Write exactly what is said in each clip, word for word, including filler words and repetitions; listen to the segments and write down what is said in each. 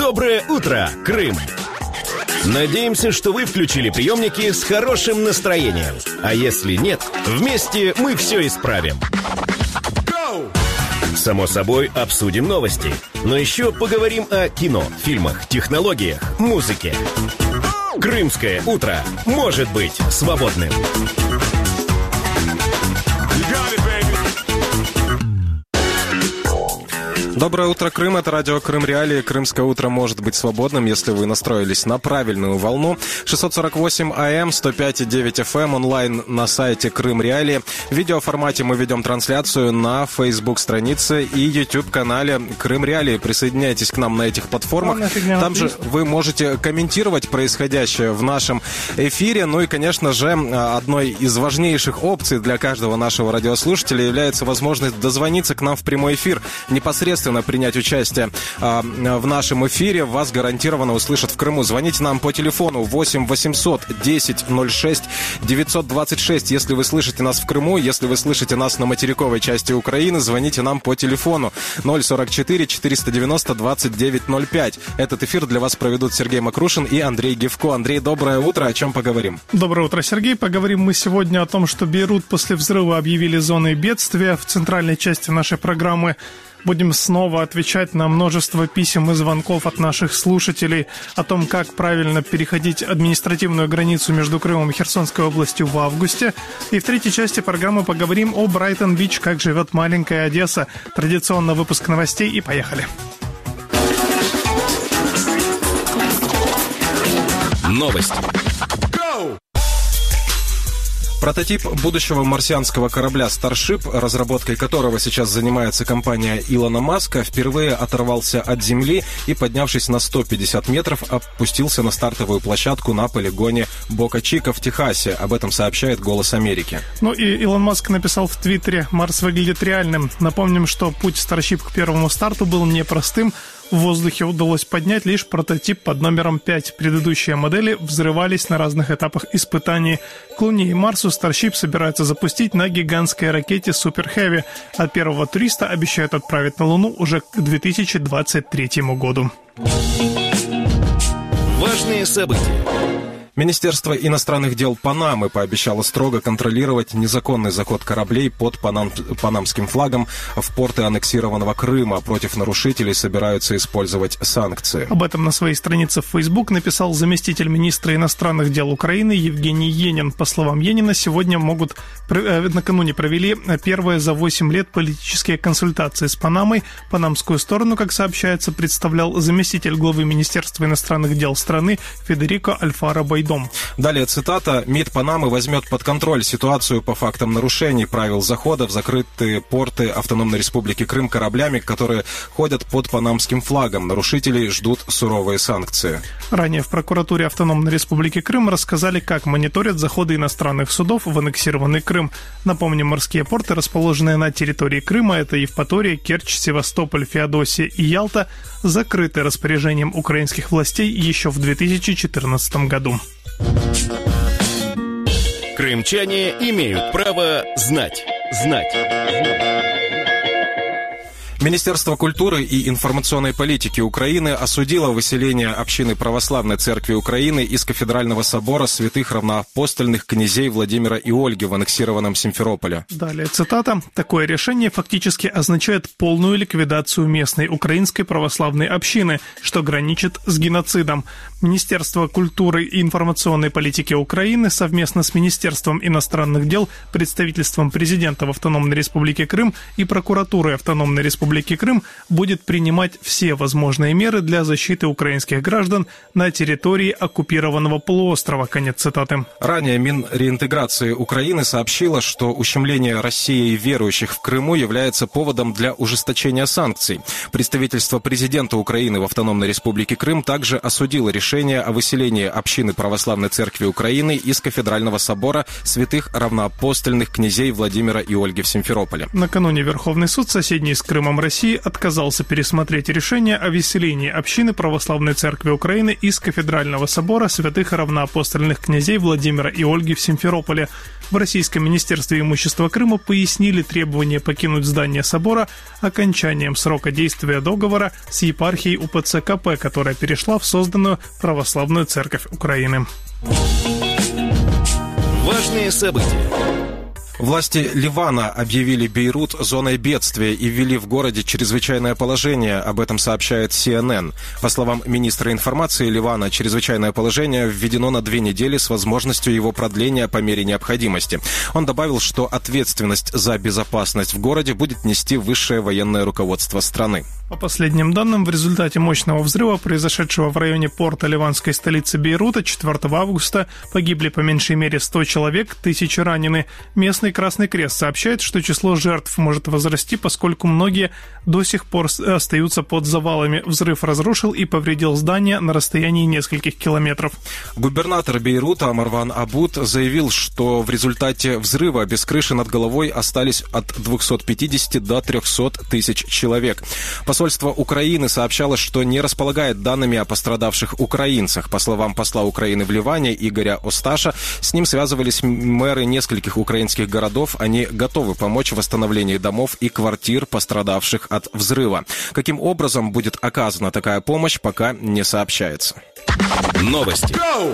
Доброе утро, Крым! Надеемся, что вы включили приемники с хорошим настроением. А если нет, вместе мы все исправим. Само собой, обсудим новости. Но еще поговорим о кино, фильмах, технологиях, музыке. Крымское утро может быть свободным. Доброе утро, Крым. Это радио Крым Реалии. Крымское утро может быть свободным, если вы настроились на правильную волну. шестьсот сорок восемь АМ, сто пять и девять эф эм, онлайн на сайте Крым Реалии. В видеоформате мы ведем трансляцию на Facebook-странице и YouTube-канале Крым Реалии. Присоединяйтесь к нам на этих платформах. Там же вы можете комментировать происходящее в нашем эфире. Ну и, конечно же, одной из важнейших опций для каждого нашего радиослушателя является возможность дозвониться к нам в прямой эфир. Непосредственно принять участие а, в нашем эфире. Вас гарантированно услышат в Крыму. Звоните нам по телефону восемь восемьсот десять ноль шесть девятьсот двадцать шесть. Если вы слышите нас в Крыму, если вы слышите нас на материковой части Украины, звоните нам по телефону ноль сорок четыре четыреста девяносто двадцать девять ноль пять. Этот эфир для вас проведут Сергей Макрушин и Андрей Гевко. Андрей, доброе утро. О чем поговорим? Доброе утро, Сергей. Поговорим мы сегодня о том, что Бейрут после взрыва объявили зоной бедствия. В центральной части нашей программы будем снова отвечать на множество писем и звонков от наших слушателей о том, как правильно переходить административную границу между Крымом и Херсонской областью в августе. И в третьей части программы поговорим о Брайтон-Бич, как живет маленькая Одесса. Традиционно выпуск новостей, и поехали. Новости. Прототип будущего марсианского корабля Starship, разработкой которого сейчас занимается компания Илона Маска, впервые оторвался от Земли и, поднявшись на сто пятьдесят метров, опустился на стартовую площадку на полигоне Бока-Чика в Техасе. Об этом сообщает «Голос Америки». Ну и Илон Маск написал в Твиттере: «Марс выглядит реальным. Напомним, что путь Starship к первому старту был непростым. В воздухе удалось поднять лишь прототип под номером пять. Предыдущие модели взрывались на разных этапах испытаний. К Луне и Марсу Starship собирается запустить на гигантской ракете Super Heavy, а первого туриста обещают отправить на Луну уже к две тысячи двадцать третьему году». Важные события. Министерство иностранных дел Панамы пообещало строго контролировать незаконный заход кораблей под панам... панамским флагом в порты аннексированного Крыма. Против нарушителей собираются использовать санкции. Об этом на своей странице в Facebook написал заместитель министра иностранных дел Украины Евгений Енин. По словам Енина, сегодня могут, накануне провели первые за восемь лет политические консультации с Панамой. Панамскую сторону, как сообщается, представлял заместитель главы Министерства иностранных дел страны Федерико Альфаро Байдо. Далее цитата. МИД Панамы возьмет под контроль ситуацию по фактам нарушений правил захода в закрытые порты Автономной Республики Крым кораблями, которые ходят под панамским флагом. Нарушителей ждут суровые санкции. Ранее в прокуратуре Автономной Республики Крым рассказали, как мониторят заходы иностранных судов в аннексированный Крым. Напомним, морские порты, расположенные на территории Крыма, это Евпатория, Керчь, Севастополь, Феодосия и Ялта, закрыты распоряжением украинских властей еще в две тысячи четырнадцатом году. Крымчане имеют право знать. Знать. Министерство культуры и информационной политики Украины осудило выселение общины Православной Церкви Украины из Кафедрального собора святых равноапостольных князей Владимира и Ольги в аннексированном Симферополе. Далее цитата. «Такое решение фактически означает полную ликвидацию местной украинской православной общины, что граничит с геноцидом. Министерство культуры и информационной политики Украины совместно с Министерством иностранных дел, представительством президента в Автономной Республике Крым и прокуратурой Автономной Республики Крым будет принимать все возможные меры для защиты украинских граждан на территории оккупированного полуострова». Конец цитаты. Ранее Минреинтеграции Украины сообщила, что ущемление Россией верующих в Крыму является поводом для ужесточения санкций. Представительство президента Украины в Автономной Республике Крым также осудило решение о выселении общины Православной Церкви Украины из Кафедрального собора святых равноапостольных князей Владимира и Ольги в Симферополе. Накануне Верховный суд, соседний с Крымом Крым России отказался пересмотреть решение о выселении общины Православной Церкви Украины из Кафедрального собора святых равноапостольных князей Владимира и Ольги в Симферополе. В Российском министерстве имущества Крыма пояснили требование покинуть здание собора окончанием срока действия договора с епархией УПЦ КП, которая перешла в созданную Православную Церковь Украины. Важные события. Власти Ливана объявили Бейрут зоной бедствия и ввели в городе чрезвычайное положение. Об этом сообщает си эн эн. По словам министра информации Ливана, чрезвычайное положение введено на две недели с возможностью его продления по мере необходимости. Он добавил, что ответственность за безопасность в городе будет нести высшее военное руководство страны. По последним данным, в результате мощного взрыва, произошедшего в районе порта ливанской столицы Бейрута четвёртого августа, погибли по меньшей мере сто человек, тысячи ранены. Местный Красный Крест сообщает, что число жертв может возрасти, поскольку многие до сих пор остаются под завалами. Взрыв разрушил и повредил здания на расстоянии нескольких километров. Губернатор Бейрута Марван Абуд заявил, что в результате взрыва без крыши над головой остались от двухсот пятидесяти до трехсот тысяч человек. Посольство Украины сообщало, что не располагает данными о пострадавших украинцах. По словам посла Украины в Ливане Игоря Осташа, с ним связывались мэры нескольких украинских городов. Они готовы помочь в восстановлении домов и квартир, пострадавших от взрыва. Каким образом будет оказана такая помощь, пока не сообщается. Новости.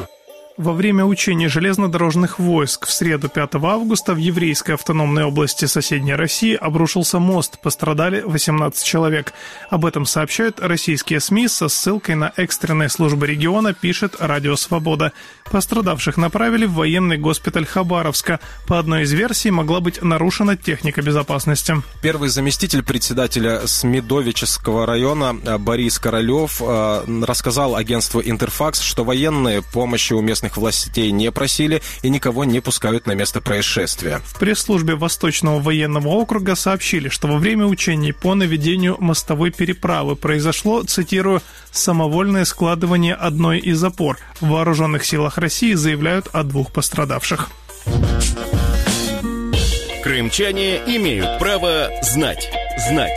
Во время учений железнодорожных войск в среду пятого августа в еврейской автономной области соседней России обрушился мост. Пострадали восемнадцать человек. Об этом сообщают российские СМИ со ссылкой на экстренные службы региона, пишет Радио Свобода. Пострадавших направили в военный госпиталь Хабаровска. По одной из версий могла быть нарушена техника безопасности. Первый заместитель председателя Смедовического района Борис Королев рассказал агентству «Интерфакс», что военные помощи у местных властей не просили и никого не пускают на место происшествия. В пресс-службе Восточного военного округа сообщили, что во время учений по наведению мостовой переправы произошло, цитирую, «самовольное складывание одной из опор». В Вооруженных силах России заявляют о двух пострадавших. Крымчане имеют право знать. Знать.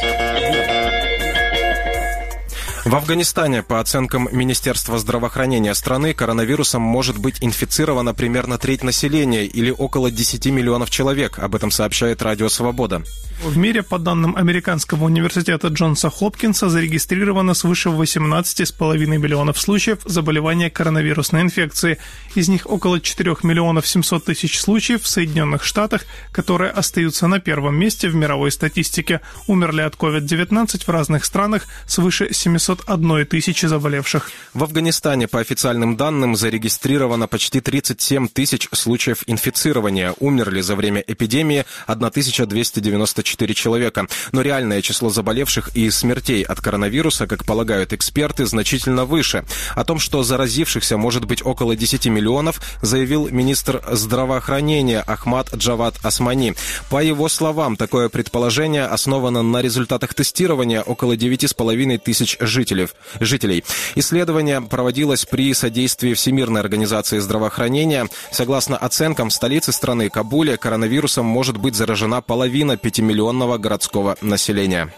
В Афганистане, по оценкам Министерства здравоохранения страны, коронавирусом может быть инфицировано примерно треть населения или около десяти миллионов человек. Об этом сообщает Радио Свобода. В мире, по данным Американского университета Джонса Хопкинса, зарегистрировано свыше восемнадцати с половиной миллионов случаев заболевания коронавирусной инфекцией. Из них около четырёх миллионов семьсот тысяч случаев в Соединенных Штатах, которые остаются на первом месте в мировой статистике. Умерли от ковид девятнадцать в разных странах свыше семисот одной тысячи заболевших. В Афганистане, по официальным данным, зарегистрировано почти тридцать семь тысяч случаев инфицирования. Умерли за время эпидемии тысяча двести девяносто четыре человека. Но реальное число заболевших и смертей от коронавируса, как полагают эксперты, значительно выше. О том, что заразившихся может быть около десяти миллионов, заявил министр здравоохранения Ахмад Джавад Османи. По его словам, такое предположение основано на результатах тестирования около девяти с половиной тысяч жителей. жителей. Исследование проводилось при содействии Всемирной организации здравоохранения. Согласно оценкам, в столице страны Кабуле коронавирусом может быть заражена половина пятимиллионного городского населения.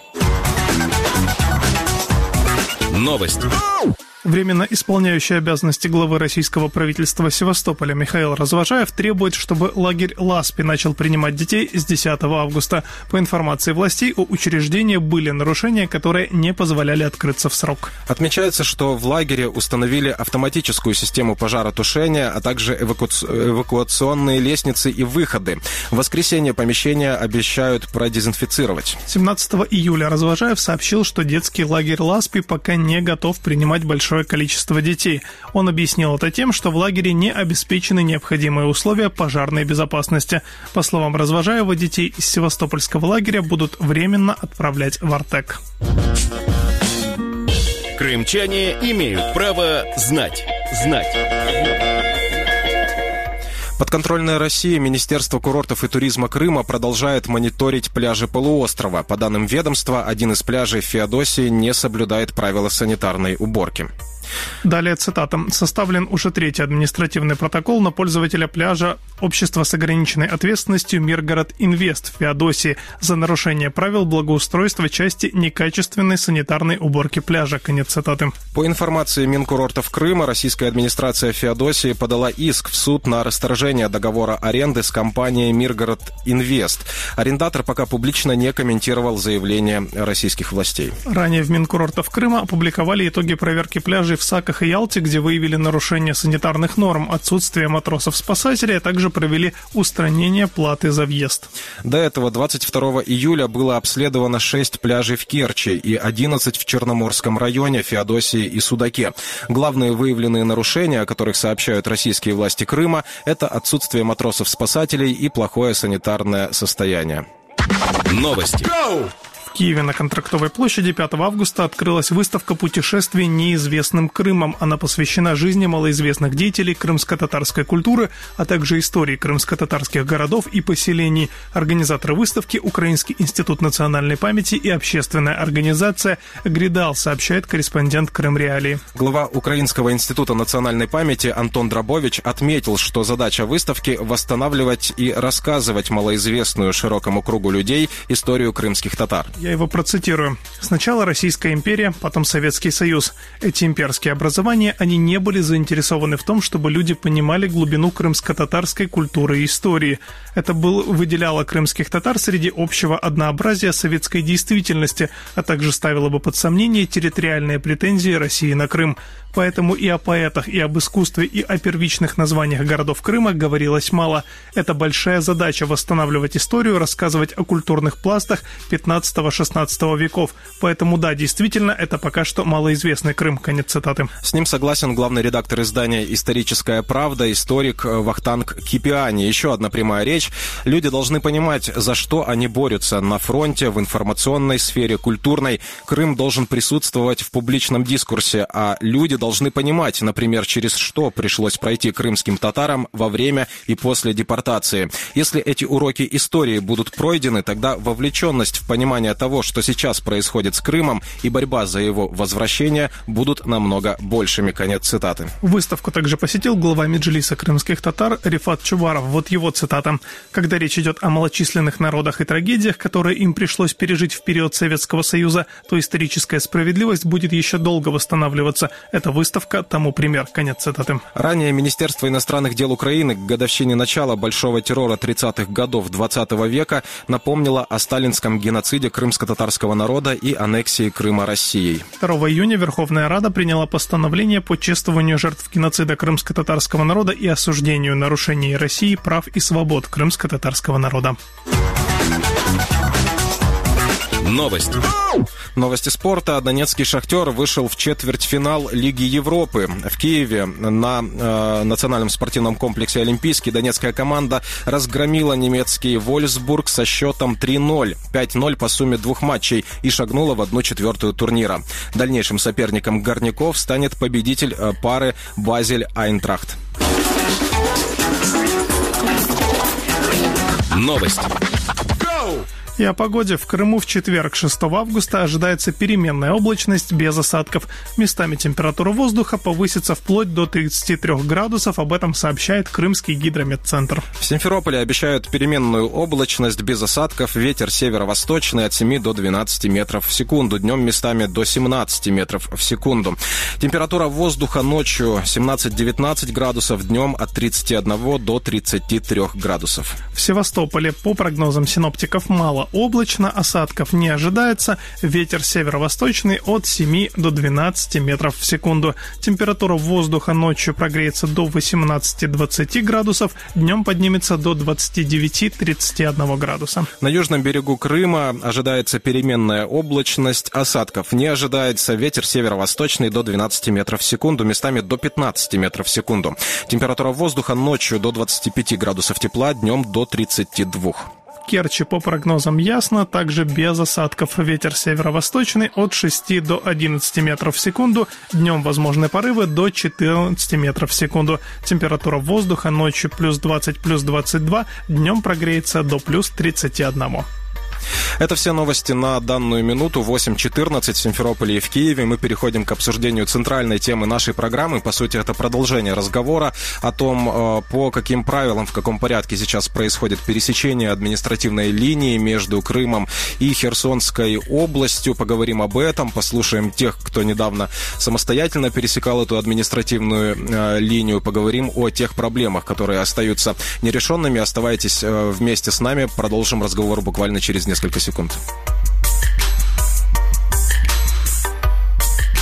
Новости. Временно исполняющий обязанности главы российского правительства Севастополя Михаил Развожаев требует, чтобы лагерь Ласпи начал принимать детей с десятого августа. По информации властей, у учреждения были нарушения, которые не позволяли открыться в срок. Отмечается, что в лагере установили автоматическую систему пожаротушения, а также эваку... эвакуационные лестницы и выходы. В воскресенье помещения обещают продезинфицировать. семнадцатого июля Развожаев сообщил, что детский лагерь Ласпи пока не готов принимать большое количество детей. Он объяснил это тем, что в лагере не обеспечены необходимые условия пожарной безопасности. По словам Развожаева, детей из севастопольского лагеря будут временно отправлять в Артек. Крымчане имеют право знать. Знать. Подконтрольная России Министерство курортов и туризма Крыма продолжает мониторить пляжи полуострова. По данным ведомства, один из пляжей в Феодосии не соблюдает правила санитарной уборки. Далее цитата. «Составлен уже третий административный протокол на пользователя пляжа Общества с ограниченной ответственностью «Миргород Инвест» в Феодосии за нарушение правил благоустройства части некачественной санитарной уборки пляжа». Конец цитаты. По информации Минкурортов Крыма, российская администрация Феодосии подала иск в суд на расторжение договора аренды с компанией «Миргород Инвест». Арендатор пока публично не комментировал заявление российских властей. Ранее в Минкурортов Крыма опубликовали итоги проверки пляжей в Саках и Ялте, где выявили нарушение санитарных норм, отсутствие матросов-спасателей, а также провели устранение платы за въезд. До этого двадцать второго июля было обследовано шесть пляжей в Керчи и одиннадцать в Черноморском районе, Феодосии и Судаке. Главные выявленные нарушения, о которых сообщают российские власти Крыма, это отсутствие матросов-спасателей и плохое санитарное состояние. Новости. В Киеве на Контрактовой площади пятого августа открылась выставка путешествий неизвестным Крымом. Она посвящена жизни малоизвестных деятелей крымско-татарской культуры, а также истории крымско-татарских городов и поселений. Организаторы выставки – Украинский институт национальной памяти и общественная организация «Гридал», сообщает корреспондент Крым Реалии. Глава Украинского института национальной памяти Антон Драбович отметил, что задача выставки – восстанавливать и рассказывать малоизвестную широкому кругу людей историю крымских татар. Я его процитирую. «Сначала Российская империя, потом Советский Союз. Эти имперские образования, они не были заинтересованы в том, чтобы люди понимали глубину крымско-татарской культуры и истории. Это был, выделяло крымских татар среди общего однообразия советской действительности, а также ставило бы под сомнение территориальные претензии России на Крым. Поэтому и о поэтах, и об искусстве, и о первичных названиях городов Крыма говорилось мало. Это большая задача – восстанавливать историю, рассказывать о культурных пластах пятнадцатого-шестнадцатого веков. Поэтому да, действительно, это пока что малоизвестный Крым». Конец цитаты. С ним согласен главный редактор издания «Историческая правда», историк Вахтанг Кипиани. Еще одна прямая речь. Люди должны понимать, за что они борются на фронте, в информационной сфере, культурной. Крым должен присутствовать в публичном дискурсе, а люди должны понимать, например, через что пришлось пройти крымским татарам во время и после депортации. Если эти уроки истории будут пройдены, тогда вовлеченность в понимание того, что сейчас происходит с Крымом, и борьба за его возвращение будут намного большими. Конец цитаты. Выставку также посетил глава Меджлиса крымских татар Рифат Чубаров. Вот его цитата. «Когда речь идет о малочисленных народах и трагедиях, которые им пришлось пережить в период Советского Союза, то историческая справедливость будет еще долго восстанавливаться. Это выставка тому пример». Конец цитаты. Ранее Министерство иностранных дел Украины к годовщине начала большого террора тридцатых годов двадцатого века напомнило о сталинском геноциде крымско-татарского народа и аннексии Крыма Россией. второго июня Верховная Рада приняла постановление по чествованию жертв геноцида крымско-татарского народа и осуждению нарушений России прав и свобод крымско-татарского народа. Новости. Новости спорта. Донецкий «Шахтер» вышел в четвертьфинал Лиги Европы. В Киеве на э, национальном спортивном комплексе «Олимпийский» донецкая команда разгромила немецкий «Вольфсбург» со счетом три ноль, пять ноль по сумме двух матчей и шагнула в одну четвертую турнира. Дальнейшим соперником горняков станет победитель э, пары «Базель-Айнтрахт». Новости. И о погоде. В Крыму в четверг, шестого августа, ожидается переменная облачность без осадков. Местами температура воздуха повысится вплоть до тридцати трёх градусов. Об этом сообщает Крымский гидрометцентр. В Симферополе обещают переменную облачность без осадков. Ветер северо-восточный от семи до двенадцати метров в секунду. Днем местами до семнадцати метров в секунду. Температура воздуха ночью семнадцать-девятнадцать градусов. Днем от тридцати одного до тридцати трёх градусов. В Севастополе, по прогнозам синоптиков, мало облачно, осадков не ожидается. Ветер северо-восточный от семи до двенадцати метров в секунду. Температура воздуха ночью прогреется до восемнадцати-двадцати градусов, днем поднимется до двадцати девяти — тридцати одного градуса. На южном берегу Крыма ожидается переменная облачность, осадков не ожидается. Ветер северо-восточный до двенадцати метров в секунду, местами до пятнадцати метров в секунду. Температура воздуха ночью до двадцати пяти градусов тепла, днем до тридцати двух. В Керчи по прогнозам ясно, также без осадков. Ветер северо-восточный от шести до одиннадцати метров в секунду. Днем возможны порывы до четырнадцати метров в секунду. Температура воздуха ночью плюс двадцать, плюс двадцать два. Днем прогреется до плюс тридцати одного. Это все новости на данную минуту. восемь четырнадцать в Симферополе и в Киеве. Мы переходим к обсуждению центральной темы нашей программы. По сути, это продолжение разговора о том, по каким правилам, в каком порядке сейчас происходит пересечение административной линии между Крымом и Херсонской областью. Поговорим об этом, послушаем тех, кто недавно самостоятельно пересекал эту административную э, линию. Поговорим о тех проблемах, которые остаются нерешенными. Оставайтесь э, вместе с нами. Продолжим разговор буквально через несколько секунд.